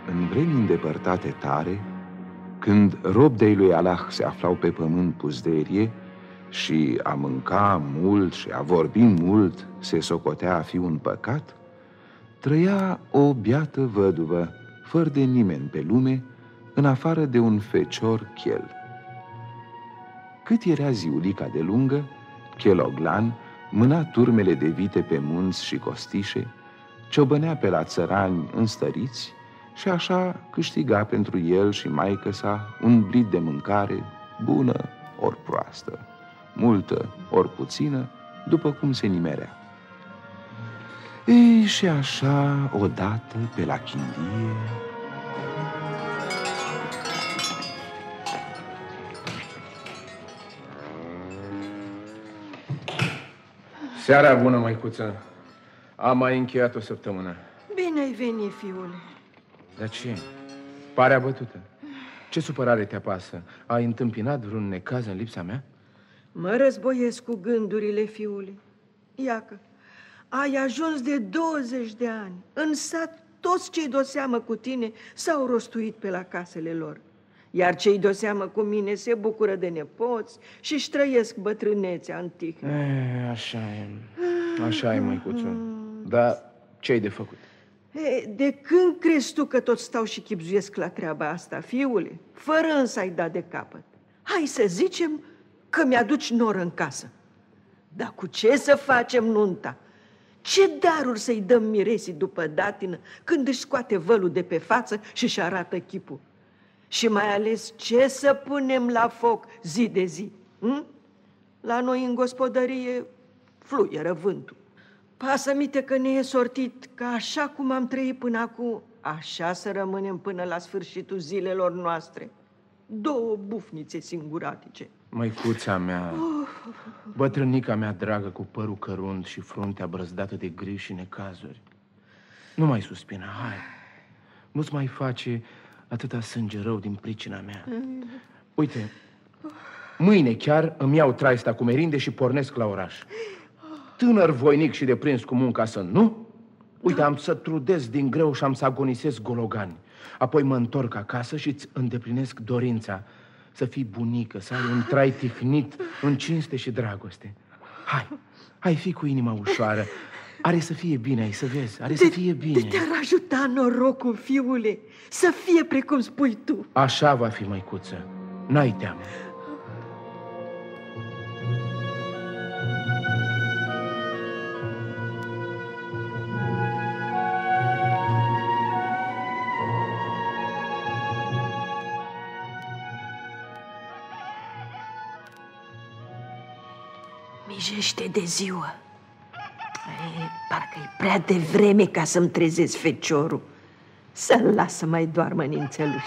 În vremi îndepărtate tare, când robii lui Allah se aflau pe pământ pusderie și a mânca mult și a vorbi mult se socotea a fi un păcat, trăia o biată văduvă, fără de nimeni pe lume, în afară de un fecior chel. Cât era ziulica de lungă, Cheloglan mâna turmele de vite pe munți și costișe, ciobănea pe la țărani înstăriți și așa câștiga pentru el și maică-sa un blit de mâncare, bună ori proastă, multă ori puțină, după cum se nimerea. Ei, și așa, odată, pe la chindie... Seara bună, măicuță. Am mai încheiat o săptămână. Bine ai venit, fiule. Dar ce? Pare abătută. Ce supărare te apasă? Ai întâmpinat vreun necaz în lipsa mea? Mă războiesc cu gândurile, fiule. Iacă, ai ajuns de 20 de ani. În sat, toți cei de-o seamă cu tine s-au rostuit pe la casele lor. Iar cei de-o seamă cu mine se bucură de nepoți și-și trăiesc bătrânețea antică. Așa e. Așa e, măicuță. Dar ce-ai de făcut? De când crezi tu că tot stau și chibzuiesc la treaba asta, fiule? Fără însă ai dat de capăt. Hai să zicem că mi-aduci nor în casă. Dar cu ce să facem nunta? Ce daruri să-i dăm miresii după datină când își scoate vălul de pe față și își arată chipul? Și mai ales ce să punem la foc zi de zi? La noi în gospodărie fluieră vântul. Pasă-mite că ne e sortit că așa cum am trăit până acum, așa să rămânem până la sfârșitul zilelor noastre. 2 bufnițe singuratice. Măicuța mea, bătrânica mea dragă cu părul cărunt și fruntea brăzdată de griji și necazuri. Nu mai suspina, hai. Nu-ți mai face atâta sânge rău din pricina mea. Uite, mâine chiar îmi iau traista cu merinde și pornesc la oraș. Tânăr voinic și deprins cu munca sunt, nu? Uite, am să trudesc din greu și am să agonisesc gologani. Apoi mă întorc acasă și îți îndeplinesc dorința să fii bunică, să ai un trai tihnit în cinste și dragoste. Hai, fii cu inima ușoară. Are să fie bine, ai să vezi, să fie bine. Te-ar ajuta norocul, fiule, să fie precum spui tu. Așa va fi, măicuță, n-ai teamă. Mijește de ziua. Parcă-i prea devreme ca să-mi trezesc feciorul. Să-l las să mai doarmă nințeluș.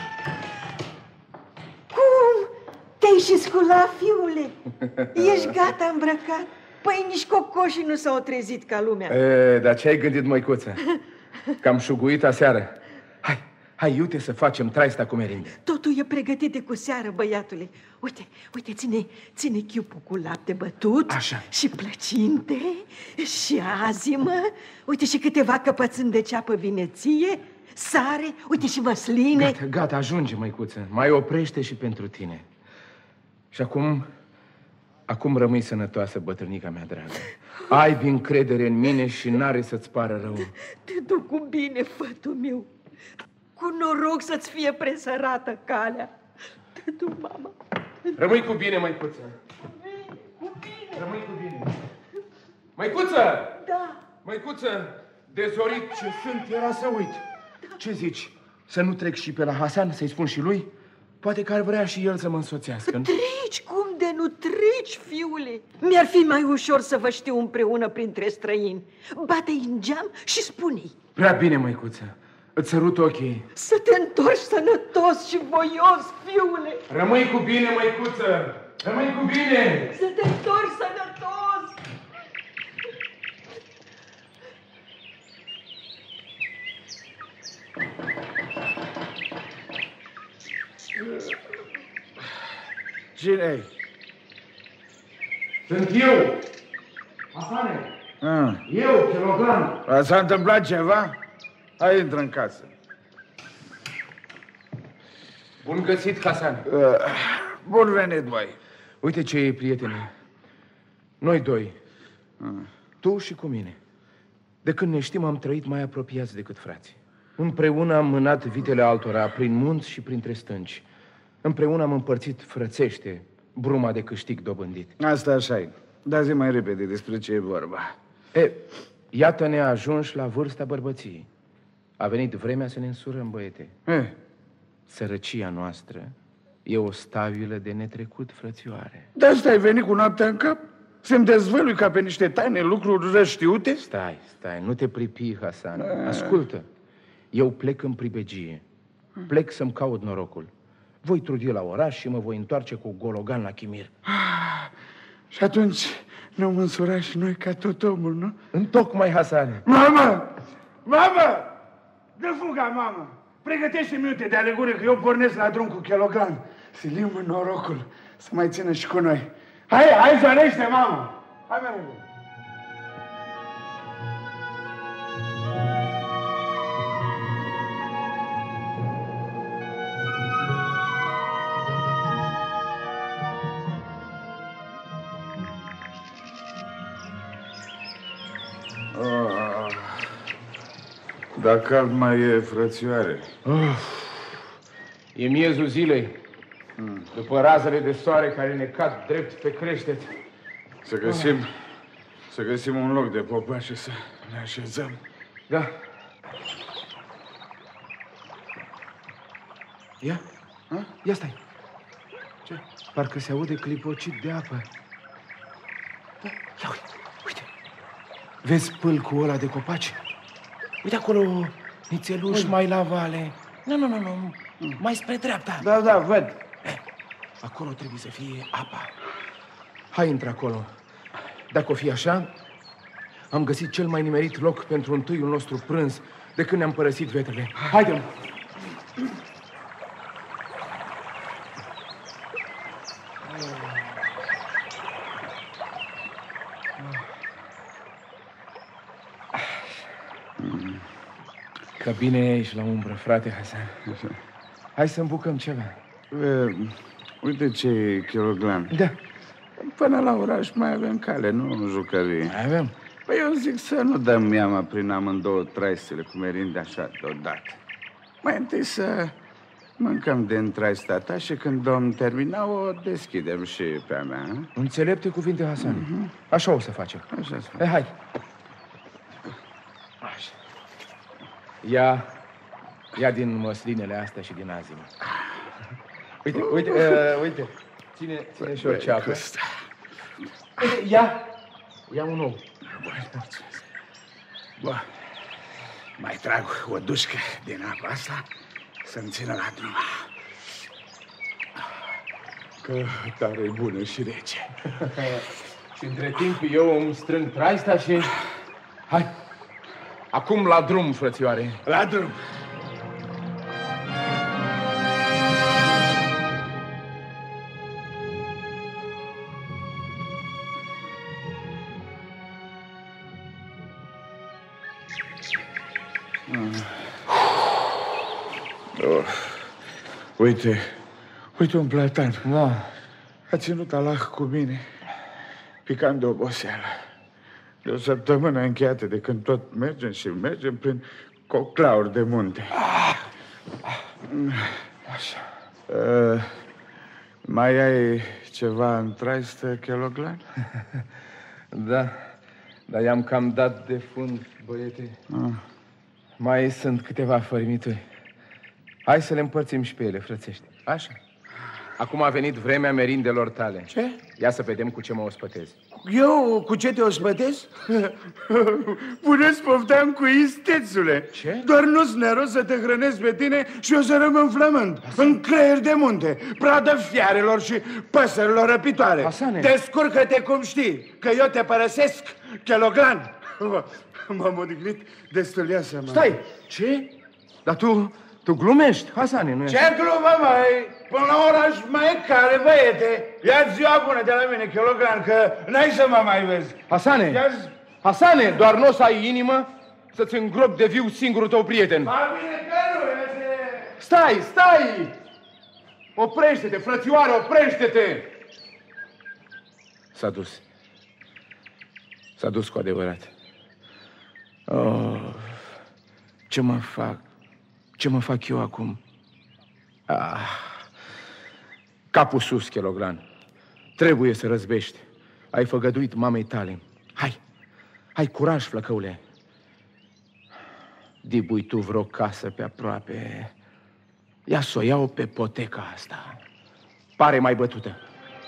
Cum? Te-ai și sculat, fiule? Ești gata îmbrăcat? Păi nici cocoșii nu s-au trezit ca lumea. Dar ce ai gândit, măicuță? Că am șuguit aseară. Hai, iute să facem traista cu merinde. Totul e pregătit de cu seară, băiatule. Uite, ține chiupul cu lapte bătut. Așa. Și plăcinte și azimă. Uite și câteva căpățâni de ceapă vineție, sare, uite și măsline. Gata, ajunge, măicuță. Mai oprește și pentru tine. Și acum rămâi sănătoasă, bătrânica mea dragă. Ai încredere în mine și n-are să-ți pară rău. Te duc cu bine, fătul meu. Cu noroc să-ți fie presărată calea. Te duc, mama. Rămâi cu bine, măicuță. Cu bine. Rămâi cu bine. Măicuță! Da. Măicuță, dezorit ce sunt, era să uit. Da. Ce zici? Să nu trec și pe la Hasan, să-i spun și lui? Poate că ar vrea și el să mă însoțească. Treci, cum de nu treci, fiule? Mi-ar fi mai ușor să vă știu împreună printre străini. Bate-i în geam și spune-i. Prea bine, măicuță. Îți sărut ochii. Să te întorci sănătos și voios, fiule. Rămâi cu bine, măicuță. Rămâi cu bine. Să te întorci sănătos. Cine-i? Sunt eu. Hasane. Eu, Cheloglan. S-a întâmplat ceva? Hai, intră în casă. Bun găsit, Hasan. Bun venit, băi. Uite ce e, prietene. Noi doi. Tu și cu mine. De când ne știm, am trăit mai apropiați decât frații. Împreună am mânat vitele altora prin munți și printre stânci. Împreună am împărțit frățește bruma de câștig dobândit. Asta așa-i. Dar zi mai repede despre ce e vorba. Iată ne ajungi la vârsta bărbăției. A venit vremea să ne însurăm, băiete. Sărăcia noastră e o stabilă de netrecut, frățioare. De asta ai venit cu noaptea în cap? Să-mi dezvălui ca pe niște taine lucruri răștiute? Stai, nu te pripi, Hasan. Ascultă, eu plec în pribegie. Plec să-mi caut norocul. Voi trudi la oraș și mă voi întoarce cu gologan la Chimir. Și atunci ne-am măsurat și noi ca tot omul, nu? Întocmai, Hasan. Mamă! Dă fuga, mamă! Pregătește minute de alegură că eu pornesc la drum cu Kelogan. Silim norocul să mai țină și cu noi. Hai, zonește, mamă! Hai, mereu! Dar cald mai e, frățioare. E miezul zilei. După razele de soare care ne cad drept pe creștet. Să găsim un loc de popa și să ne așezăm. Da. Ia stai. Ce? Parcă se aude clipocit de apă. Da. Ia uite. Vezi pâlcul ăla de copaci? Uite acolo, nițeluș mai la vale. Nu. Mai spre dreapta. Da, văd. Acolo trebuie să fie apa. Hai, intră acolo. Dacă o fi așa, am găsit cel mai nimerit loc pentru întâiul nostru prânz de când ne-am părăsit vetrele. Haide-mă! Că bine ești la umbră, frate Hasan. Hai să îmbucăm ceva. Uite ce e Kelogan. Da. Până la oraș mai avem cale, nu jucării. Mai avem. Păi eu zic să nu dăm miama prin amândouă traistele cu merinde așa deodată. Mai întâi să mâncăm din traista ta și când vom termina o deschidem și pe a mea. Înțelepte cuvinte, Hasan. Așa o să facem. Așa să facem. Hai. Așa. Ia din măslinele astea și din azimă. Uite. Ține și o ceapă. Ia un ou. Mai trag o dușcă din apa asta să-mi țină la drum. Că tare e bună și rece. Și între timp eu îmi strâng traista și... Hai, acum la drum, frățioare. La drum. Uite un platan. Da. A ținut Allah cu mine, picant de oboseală. De o săptămână încheiată de când tot mergem prin coclauri de munte. Așa. Mai ai ceva în traistă, Kelogan? Da, dar i-am cam dat de fund, băiete. Mai sunt câteva fărâmituri. Hai să le împărțim și pe ele, frățești. Așa. Acum a venit vremea merindelor tale. Ce? Ia să vedem cu ce mă ospătezi. Eu cu ce te ospătez? Puneți pofteam cu istețule. Ce? Doar nu-ți neros să te hrănesc pe tine și eu să rămân flământ. În creier de munte, pradă fiarelor și păsărilor răpitoare. Hasane. Descurcă-te cum știi, că eu te părăsesc, Kelogan. M-am odihnit destul, ia seama. Stai! Ce? Dar tu glumești, Hasane, nu e? Ce glumă, măi? Până la oraș mai e care, băiete. Ia-ți ziua bună de la mine, Kelogan, că n-ai să mă mai vezi. Hasane, doar nu o să ai inimă să-ți îngrop de viu singurul tău prieten. Ba bine că nu, este... Stai! Oprește-te, frățioare, oprește-te! S-a dus. S-a dus cu adevărat. Oh, ce mă fac? Ce mă fac eu acum? Capul sus, Cheloglan. Trebuie să răzbești. Ai făgăduit mamei tale. Hai, curaj, flăcăule. Dibui tu vreo casă pe aproape. Ia să o iau pe poteca asta. Pare mai bătută.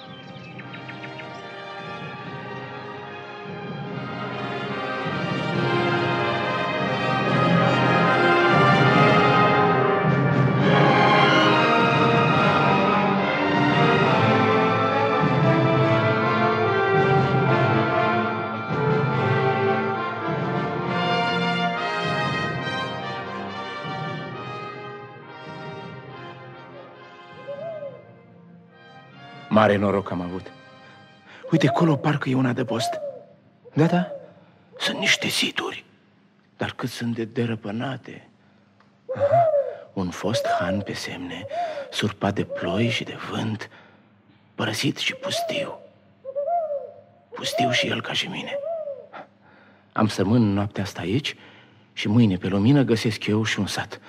Mare noroc am avut. Uite, acolo parcă e un adăpost. Da, sunt niște situri. Dar cât sunt de derăpânate. Un fost han pe semne, surpat de ploi și de vânt, părăsit și pustiu. Pustiu și el ca și mine. Am să rămân noaptea asta aici și mâine pe lumină găsesc eu și un sat.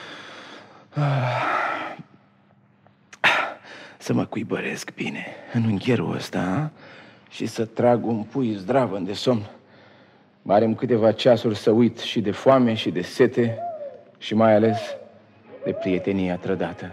Să mă cuibăresc bine în ungherul ăsta și să trag un pui zdravăn de somn. Are-mi câteva ceasuri să uit și de foame și de sete și mai ales de prietenia trădată.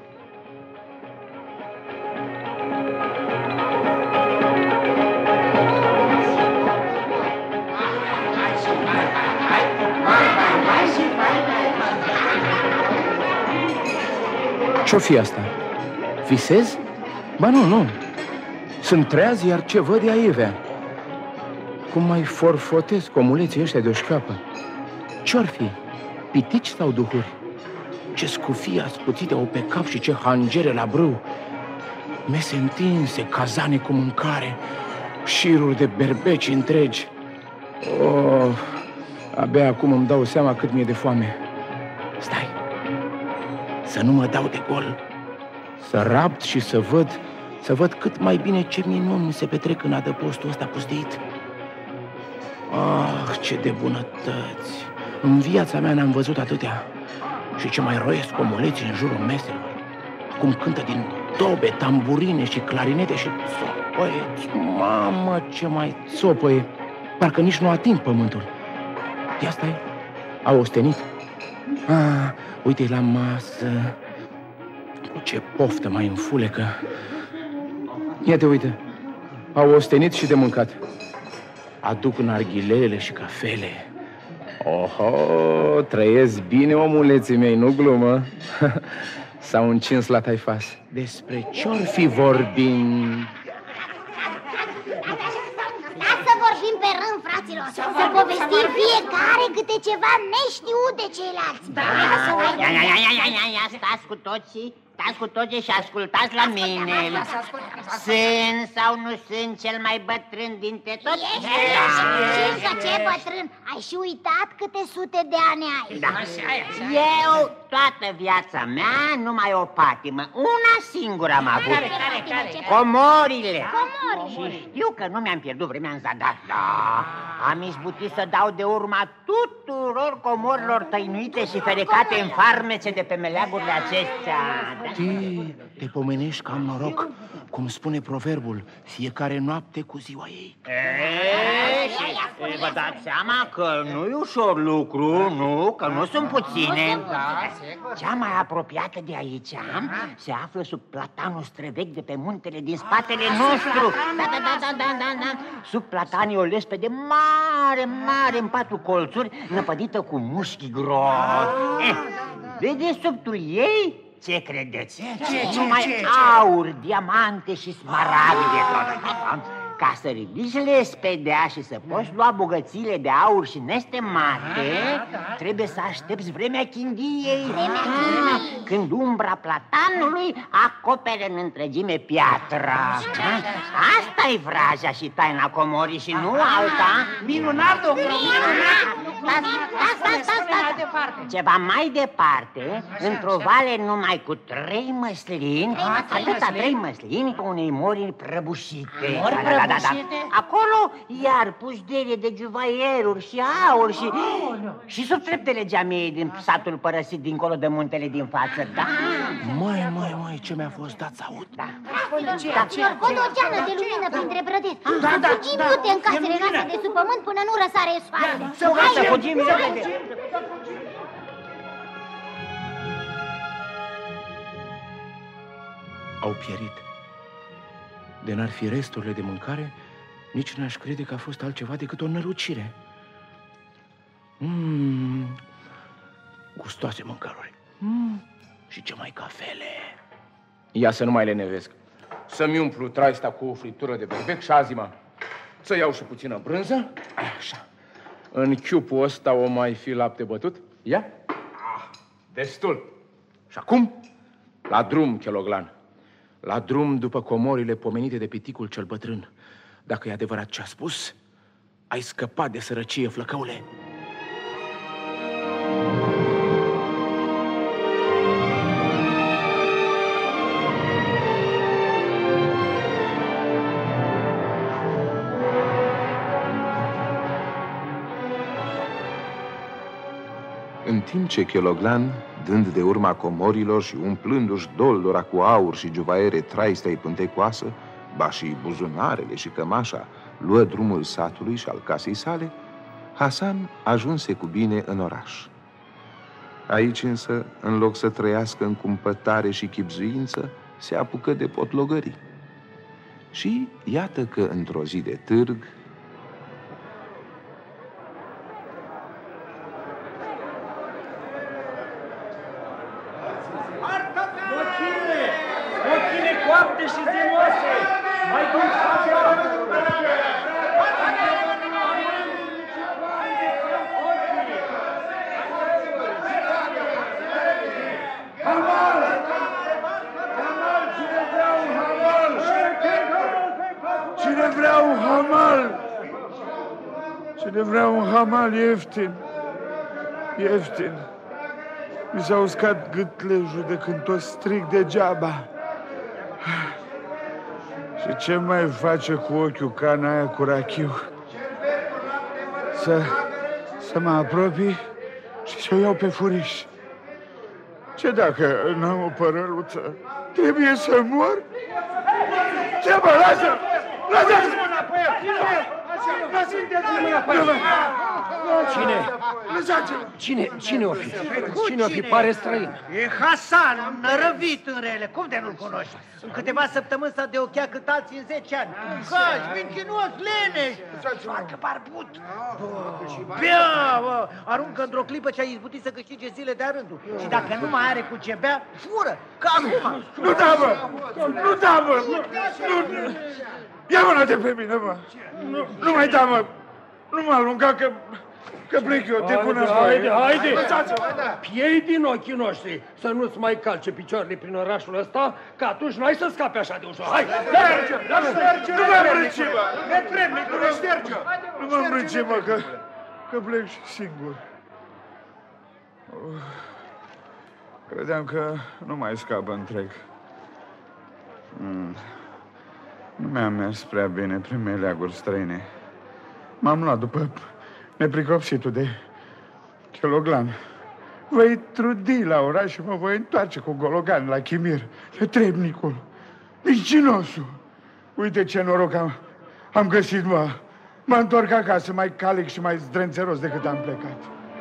Ce-o fi asta? Visez? Ba nu. Sunt treaz, iar ce văd e aievea. Cum mai forfotesc omuleții ăștia de-o șcapă? Ce-or fi? Pitici sau duhuri? Ce scufii ascuțite au pe cap și ce hangere la brâu. Mese întinse, cazane cu mâncare, șiruri de berbeci întregi. Oh, abia acum îmi dau seama cât mi-e de foame. Stai, să nu mă dau de gol. Să rabt și să văd cât mai bine ce minuni se petrec în adăpostul ăsta pustit. Ah, ce de bunătăți! În viața mea n-am văzut atâtea. Și ce mai roiesc omuleții în jurul meselor. Cum cântă din tobe, tamburine și clarinete și țopăie. Mamă, ce mai țopăie! Parcă nici nu ating pământul. Ia stai, au ostenit. Uite-i la masă. Ce poftă mai înfulecă. Ia te uite, au ostenit și de mâncat. Aduc narghilele și cafele. Oho, trăiesc bine, omuleții mei, nu glumă. S-au încins la taifas. Despre ce-or fi vorbind? Să vorbim pe rând, fraților. Să povestim fiecare câte ceva neștiut de ceilalți. Ia, stați cu toții. Stați cu toții și ascultați la mine. Sunt sau nu sunt cel mai bătrân dintre toți? Ce bătrân? Ai și uitat câte sute de ani ai. Eu toată viața mea numai o patimă, una singură am avut. Comorile. Și știu că nu mi-am pierdut vremea în zadar. Am izbutit să dau de urma tuturor comorilor tăinuite și ferecate în farmece de pe meleagurile acestea. Te pomenești că am noroc, cum spune proverbul, fiecare noapte cu ziua ei. Vă dați seama că nu-i ușor lucru, nu? Că nu sunt puține. Cea mai apropiată de aici se află sub platanul străvechi de pe muntele din spatele nostru. Da. Sub platanii o lespede mare în 4 colțuri, năpădită cu mușchi groși. De desubtul ei, ce credeți? Numai aur, diamante și smaragde. Ca să ridici lespedea și să poți lua bogățiile de aur și nestemate, trebuie să aștepți vremea chindiei. Când umbra platanului acopere în întregime piatra. Asta-i vraja și taina comorii și nu alta. Minunat, domnule! Ceva mai departe, într-o vale numai cu 3 măslini, atâta 3 măslini, unei mori prăbușite. Mori prăbușite? Acolo iar pușderie de juvaieruri și aur și sub treptele geamiei din satul părăsit dincolo de muntele din față, da? Măi, ce mi-a fost dat să aud? O doceană de lumină printre brădeți. Fugim iute în casele noastre de sub pământ până nu răsare soarele. Să fugim repede! Au pierit. De n-ar fi resturile de mâncare, nici n-aș crede că a fost altceva decât o nărucire. Gustoase mâncăruri. Și ce mai cafele. Ia să nu mai lenevesc. Să-mi umplu traista cu o fritură de berbec și azima. Să iau și puțină brânză. Așa. În chiupul ăsta o mai fi lapte bătut. Ia. Destul. Și acum, la drum, Cheloglan. La drum după comorile pomenite de piticul cel bătrân. Dacă e adevărat ce a spus, ai scăpat de sărăcie, flăcăule. În timp ce Cheloglan, dând de urma comorilor și umplându-și doldora cu aur și juvaiere traista-i pântecoasă, ba și buzunarele și cămașa, luă drumul satului și al casei sale, Hasan ajunse cu bine în oraș. Aici însă, în loc să trăiască în cumpătare și chibzuință, se apucă de potlogării. Și iată că într-o zi de târg, Ochile coapte și zeloase! Mai dulce! Hamal! Cine vrea un hamal? Cine vrea un hamal ieftin? Ieftin. Mi s-a uscat gâtlejul de când tot strig degeaba. Și ce mai face cu ochiul cana aia cu rachiu? Să mă apropii și să o iau pe furiș. Ce dacă n-am o părăluță? Trebuie să mor? Ce mă, lasă! Lasă-ți mâna pe el! Cine o fi? Cine o fi? Pare străin. E Hasan, nărăvit în rele. Cum de nu-l cunoști? În câteva săptămâni s-a deochea cât alții în 10 ani. Cași, mincinos, leneș, foarte barbut. Bea, aruncă într-o clipă ce a izbutit să câștige zile de-a rândul. Și dacă nu mai are cu ce bea, fură, ca acum. Nu da, mă! Nu da, mă! Ia mâna de pe mine, mă! Nu mai da, mă! Nu mă alunga că plec eu, te pun apoi. Haide! Piei din ochii noștri să nu-ți mai calce picioarele prin orașul ăsta, că atunci n-ai să scapi așa de ușor. Hai! Nu mă îmbrânce, mă! Nu mă îmbrânce, mă, că plec și singur. Credeam că nu mai scapă întreg. Nu mi-a mers prea bine prin meleaguri străine. M-am luat după nepricopsitul de Cheloglan. Voi trudi la oraș și mă voi întoarce cu Gologan la Chimir, netrebnicul, mincinosul. Uite ce noroc am găsit, mă. Mă întorc acasă mai calic și mai zdrențeros decât am plecat.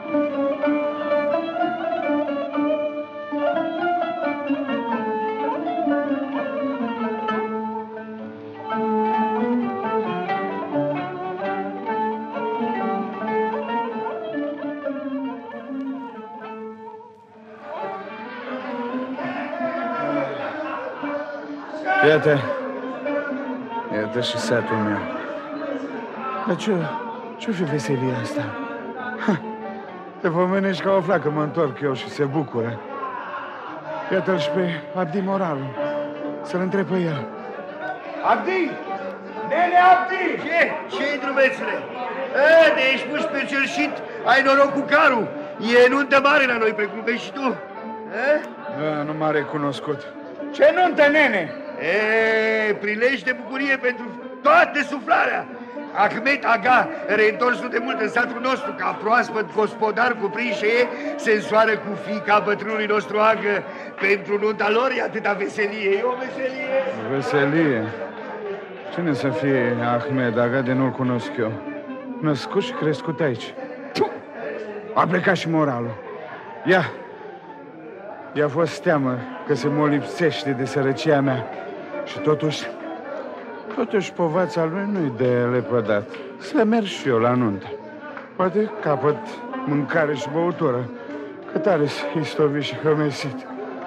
Iată și satul meu. Dar ce-o fi veselia asta? Te pomenești ca o flacă, mă întorc eu și se bucură. Iată-l și pe Abdi Moralul. Să-l întreb pe el. Abdi! Nene Abdi! Ce-i, drumețule? De ești puși pe cerșit, Ai noroc cu carul. E nuntă mare la noi, precum vezi și tu. Da, nu m-a recunoscut. Ce nuntă, nene? Prilej de bucurie pentru toată suflarea. Ahmed Aga, reîntorsul de mult în satul nostru, ca proaspăt gospodar cuprins și se însoară cu fiica bătrânului nostru Agă. Pentru nunta lor e atâta veselie, e o veselie. Veselie? Cine să fie Ahmed Aga de nu-l cunosc eu? Născut și crescut aici. A plecat și moralul. I-a fost teamă că se mă lipsește de sărăcia mea. Și totuși povața lui nu-i de lepădat. Să merg și eu la nuntă. Poate capăt mâncare și băutură, că tare istovit și hămesit.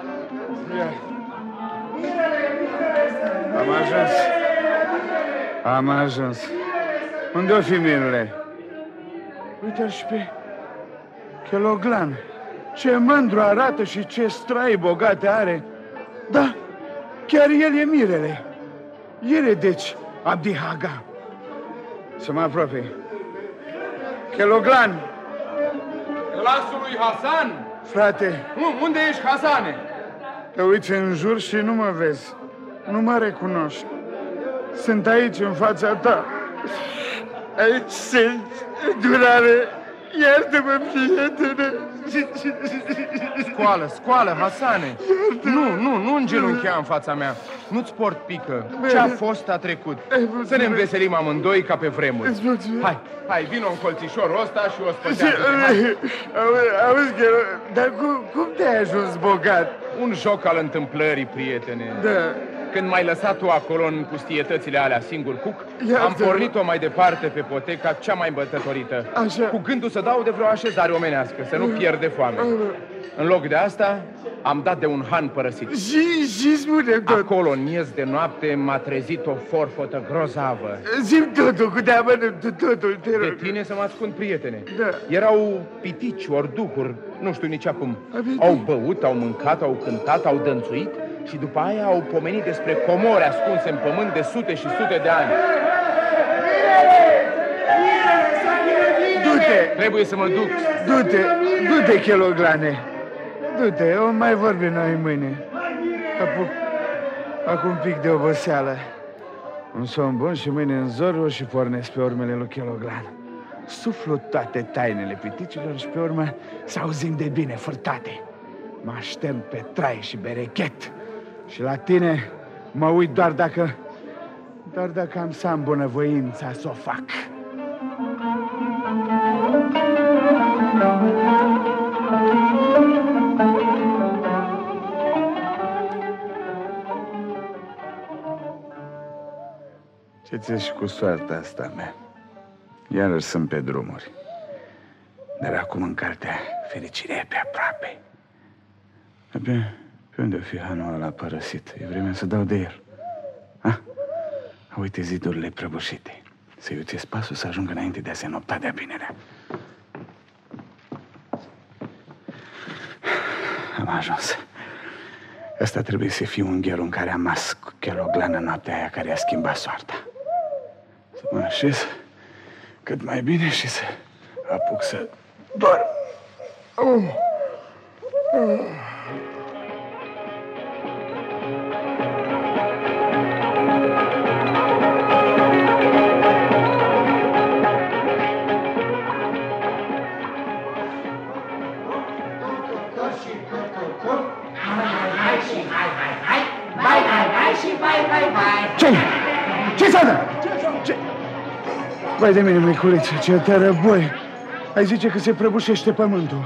Am ajuns. Unde-o fi mirele? Uite-l și pe Cheloglan. Ce mândru arată și ce strai bogate are. Da, chiar el e mirele. El e, deci, Abdi Aga. Să mă apropie. Cheloglan. Glasul lui Hasan? Frate. Unde ești, Hasane? Te uiți în jur și nu mă vezi. Nu mă recunoști. Sunt aici, în fața ta. Aici sunt, durare. Iartă-mă, prietene. Scoală, Hasane. Nu îngenunchea în fața mea. Nu-ți port pică. Ce-a fost a trecut. Să ne înveselim amândoi ca pe vremuri. Hai, vino în colțișorul ăsta și o spătează. Auzi, dar cum te-ai ajuns bogat? Un joc al întâmplării, prietene. Da. Când m-ai lăsat tu acolo în pustietățile alea singur cuc, am pornit-o mai departe pe poteca cea mai îmbătătorită. Așa. Cu gândul să dau de vreo așezare omenească, să nu pierd de foame. În loc de asta, am dat de un han părăsit. Și spune tot. Acolo, în miez de noapte, m-a trezit o forfotă grozavă. Zi-mi totul, cu de-amănă, totul, te rog. De tine să mă ascund, prietene. Da. Erau pitici, ori duhuri, nu știu nici acum. Au băut, au mâncat, au cântat, au dănțuit și după aia au pomenit despre comori ascunse în pământ de sute și sute de ani. Du-te! Trebuie să mă duc. Du-te, Cheloglane. Du-te, o mai vorbim noi mâine. Apuc un pic de oboseală. Un somn bun și mâine în zor o și pornesc pe urmele lui Cheloglan. Suflu toate tainele piticilor și pe urmă să auzim de bine furtate. Mă aștept pe trai și berechet. Și la tine mă uit doar dacă am să am bunăvoința să o fac. Ce ți-ești cu soarta asta mea? Iarăși sunt pe drumuri. Dar acum în cartea fericirea e pe aproape. Pe unde o fi hanul ăla părăsit? E vremea să dau de el. Uite zidurile prăbușite. Să-i uțesc pasul să ajungă înainte de a se nopta de-a binerea. Am ajuns. Asta trebuie să fie ungherul în care am mas cu Cheloglan în noaptea aia care a schimbat soarta. Să mă așez cât mai bine și să apuc să dorm. Ce s-a dat? Vai de mine, miculiță, ce tărăboi! Ai zice că se prăbușește pământul.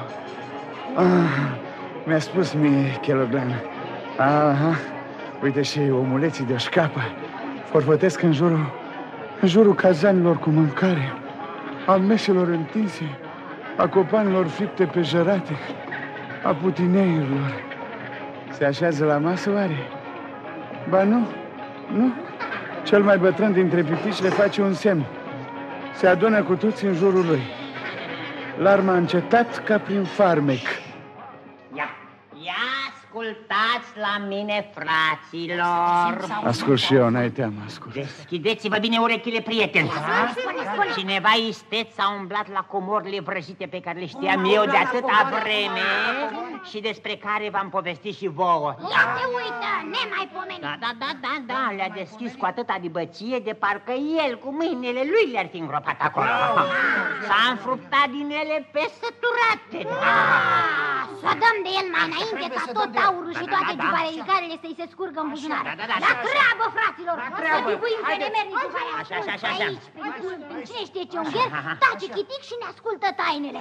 Mi-a spus mie Cheloglan. Uite și omuleții de-o șcapă forfătesc în jurul cazanilor cu mâncare, a meselor întinse, a copanilor fripte pe jărate, a putineiurilor. Se așează la masă, oare? Ba nu. Cel mai bătrân dintre pitici le face un semn. Se adună cu toți în jurul lui. Larma a încetat ca prin farmec. Ia ascultați la mine, fraților. Ascult și eu, n-ai teamă, ascult. Deschideți-vă bine urechile, prieteni. Cineva isteț s-a umblat la comorile vrăjite pe care le știam eu de atâta vreme și despre care v-am povestit și vouă. Ia te uită, nemaipomenit. Da, le-a deschis cu atâta dibăcie de parcă el cu mâinile lui le-ar fi îngropat acolo. S-a înfruptat din ele pe săturate. Să dăm de el mai înainte ca tot aurul și toate juvarelicarele să-i se scurgă în buzunar. La treabă, fraților! Să bibuim pe nemernic după aia. Aici, prin cine știe ce ungher, tace chitic și ne ascultă tainele.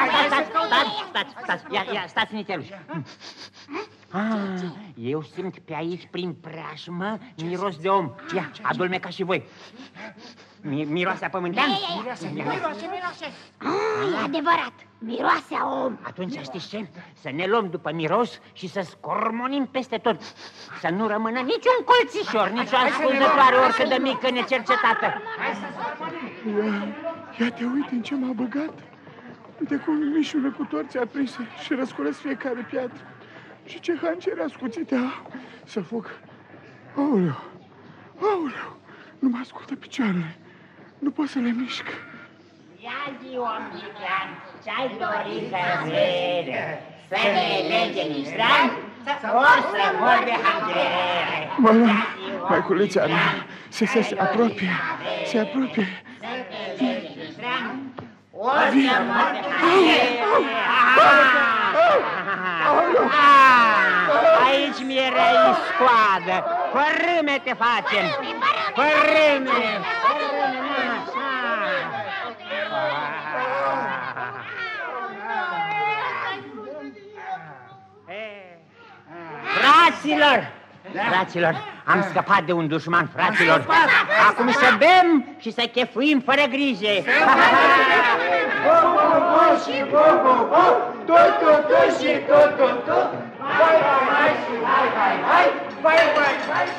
Stați nițeluși. Eu simt pe aici, prin preajmă, miros de om. Ia, adulmeca și voi. Miroase a pământean? Miroase. E adevărat, miroase a om. Atunci știți ce? Să ne luăm după miros și să scormonim peste tot. Să nu rămână niciun colțișor, nicio ascultătoare, oricât de mică necercetată. Ia te uite în ce m-a băgat. Uite cum mișună cu torțe aprinse și răscolesc fiecare piatră. Și ce hancere ascuțite au să fug. Aoleu, nu mă ascultă picioarele. Nu pot să le mișc. Ia zi, om gigant, ce-ai dorit să vede? Să ne lege nici drag, ori să mor de hangere. Mă, maiculița mea, se apropie, se apropie. Ori să mor de hangere. Aici mi-e răi scoadă. Fărâme te facem. Fărâme. Fraților, am scăpat de un dușman, fraților. Acum să bem și să chefuim fără grijă. Și tot și tot. Hai și hai.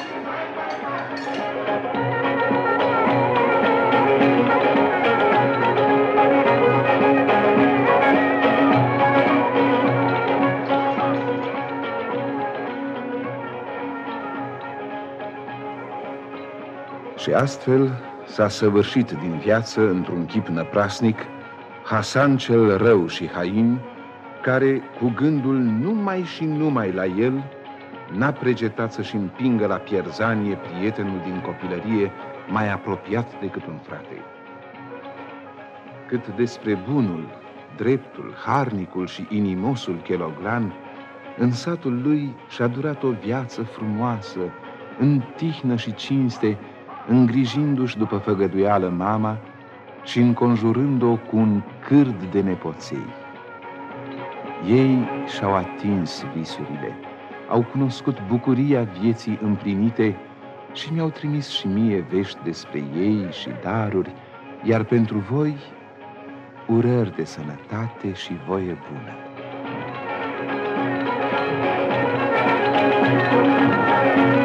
Și astfel s-a săvârșit din viață, într-un chip năprasnic, Hasan cel rău și hain, care, cu gândul numai la el, n-a pregetat să-și împingă la pierzanie prietenul din copilărie mai apropiat decât un frate. Cât despre bunul, dreptul, harnicul și inimosul Keloglan, în satul lui și-a durat o viață frumoasă, în tihnă și cinste, îngrijindu-și după făgăduială mama și înconjurând-o cu un cârd de nepoței. Ei și-au atins visurile, au cunoscut bucuria vieții împlinite și mi-au trimis și mie vești despre ei și daruri, iar pentru voi urări de sănătate și voie bună.